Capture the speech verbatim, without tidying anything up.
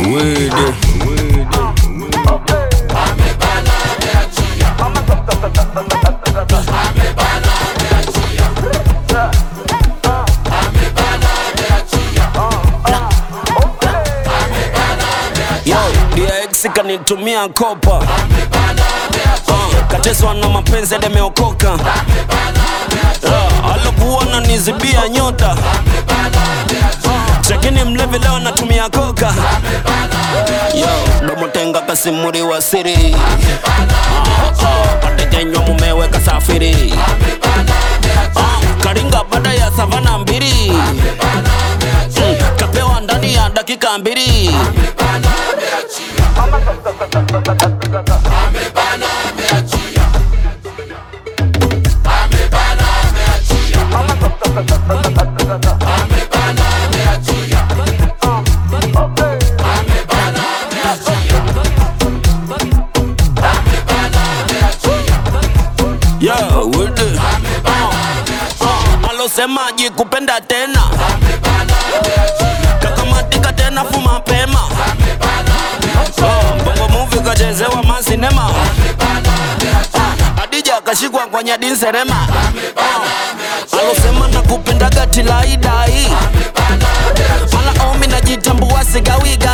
Wede. Yo, D X kanitumia kopa, uh, kateswa na mapenzi yameokoka, uh, alokuwa na nizibia nyota, chakini mlevi leo natumia koka. Yo, domo tenga kasimuri wa siri, uh, uh, patekenywa mumewe kasafiri, uh, karinga bada ya savana mbiri, mm, kapewa ndani ya dakika mbiri. Yeah, we do. Uh, uh, alosema jikupenda tena, kakamatika tena fuma pema, uh, bongo movie kachezewa masinema, uh, Adija kashikwa kwa nyadi nserema, uh, alosema nakupenda gati la idai, ala omi najitambua sigawiga.